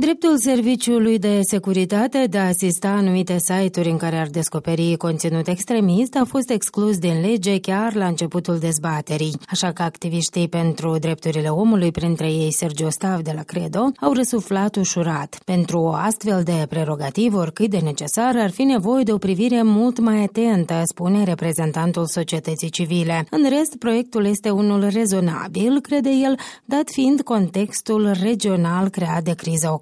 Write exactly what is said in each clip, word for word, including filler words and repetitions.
Dreptul Serviciului de Securitate de a asista anumite site-uri în care ar descoperi conținut extremist a fost exclus din lege chiar la începutul dezbaterii, așa că activiștii pentru drepturile omului, printre ei Sergiu Stav de la Credo, au răsuflat ușurat. Pentru o astfel de prerogativă, oricât de necesar, ar fi nevoie de o privire mult mai atentă, spune reprezentantul societății civile. În rest, proiectul este unul rezonabil, crede el, dat fiind contextul regional creat de criza ucraineană.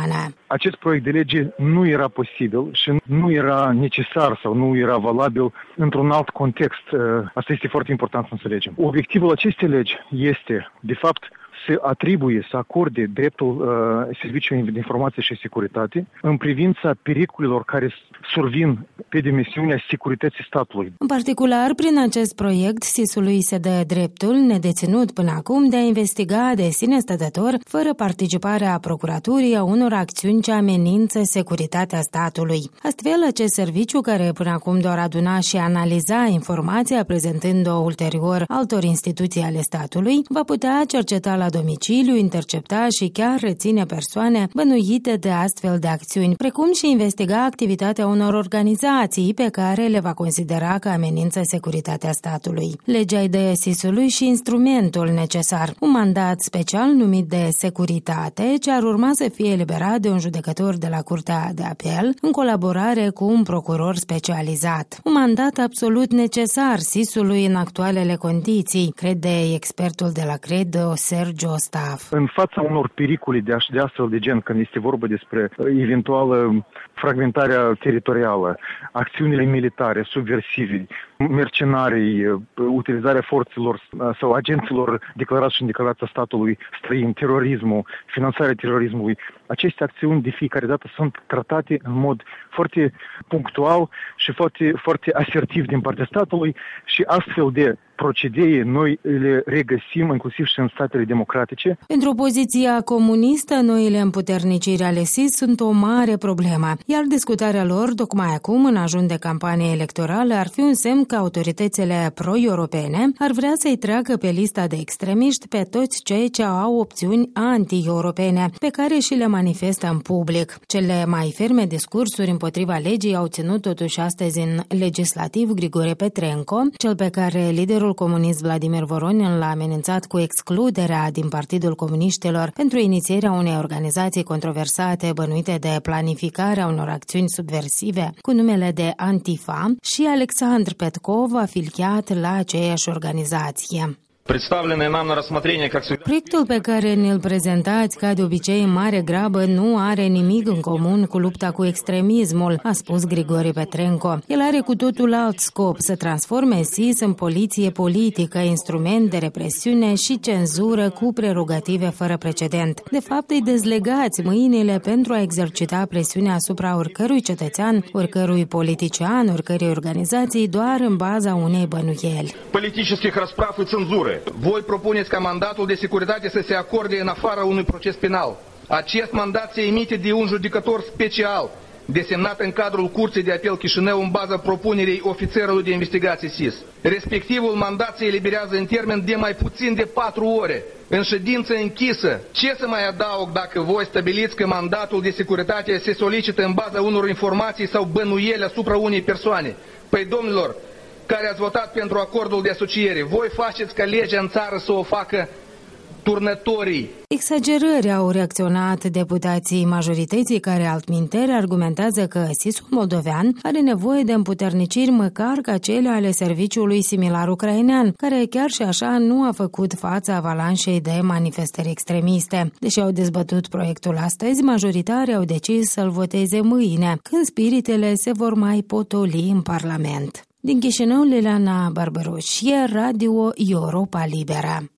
Acest proiect de lege nu era posibil și nu era necesar sau nu era valabil într-un alt context. Asta este foarte important să înțelegem. Obiectivul acestei legi este, de fapt, să atribuie, să acorde dreptul uh, Serviciului de Informație și Securitate în privința pericolelor care survin pe dimensiunea securității statului. În particular, prin acest proiect, S I S-ului se dă dreptul nedeținut până acum de a investiga de sine stătător, fără participarea procuraturii, a unor acțiuni ce amenință securitatea statului. Astfel, acest serviciu, care până acum doar aduna și analiza informația, prezentând-o ulterior altor instituții ale statului, va putea cerceta la domiciliu, intercepta și chiar reține persoane bănuite de astfel de acțiuni, precum și investiga activitatea unor organizații pe care le va considera că amenință securitatea statului. Legea îi dă S I S-ului și instrumentul necesar, un mandat special numit de securitate, ce ar urma să fie eliberat de un judecător de la Curtea de Apel, în colaborare cu un procuror specializat. Un mandat absolut necesar S I S-ului în actualele condiții, crede expertul de la Credo, Sergiu Stav. În fața unor pericole de, de astfel de gen, când este vorba despre eventuală fragmentarea teritorială, acțiunile militare, subversive, mercenarii, utilizarea forțelor sau agenților declarați și în declarația statului străin, terorismul, finanțarea terorismului, aceste acțiuni de fiecare dată sunt tratate în mod foarte punctual și foarte, foarte asertiv din partea statului și astfel de procedee noi le regăsim inclusiv și în statele democratice. Pentru opoziția comunistă, noile împuterniciri ale S I S sunt o mare problemă, iar discutarea lor, tocmai acum, în ajun de campanie electorală, ar fi un semn că autoritățile pro-europene ar vrea să-i treacă pe lista de extremiști pe toți cei ce au opțiuni anti-europene, pe care și le manifestă în public. Cele mai ferme discursuri împotriva legii au ținut totuși astăzi în legislativ Grigore Petrenco, cel pe care liderul comunist Vladimir Voronin l-a amenințat cu excluderea din Partidul Comuniștilor pentru inițierea unei organizații controversate bănuite de planificarea unor acțiuni subversive cu numele de Antifa, și Alexandr Petkov, afiliat la aceeași organizație. Proiectul pe care ne-l prezentați, ca de obicei în mare grabă, nu are nimic în comun cu lupta cu extremismul, a spus Grigore Petrenco. El are cu totul alt scop, să transforme S I S în poliție politică, instrument de represiune și cenzură cu prerogative fără precedent. De fapt, îi dezlegați mâinile pentru a exercita presiunea asupra oricărui cetățean, oricărui politician, oricărei organizații, doar în baza unei bănuieli. Politicii răspraf și cenzură. Voi propuneți ca mandatul de securitate să se acorde în afara unui proces penal. Acest mandat se emite de un judecător special, desemnat în cadrul Curții de Apel Chișinău în baza propunerii ofițerului de investigație S I S. Respectivul mandat se eliberează în termen de mai puțin de patru ore, în ședință închisă. Ce să mai adaug dacă voi stabiliți că mandatul de securitate se solicită în baza unor informații sau bănuieli asupra unei persoane? Păi, domnilor, care ați votat pentru acordul de asociere, voi faceți ca legea în țară să o facă turnătorii. Exagerări au reacționat deputații majorității, care altminteri argumentează că S I S-ul moldovean are nevoie de împuterniciri măcar ca cele ale serviciului similar ucrainean, care chiar și așa nu a făcut față avalanșei de manifestări extremiste. Deși au dezbătut proiectul astăzi, majoritarii au decis să-l voteze mâine, când spiritele se vor mai potoli în Parlament. Din Chișinău, Liliana Barbaroșie, Radio Europa Liberă.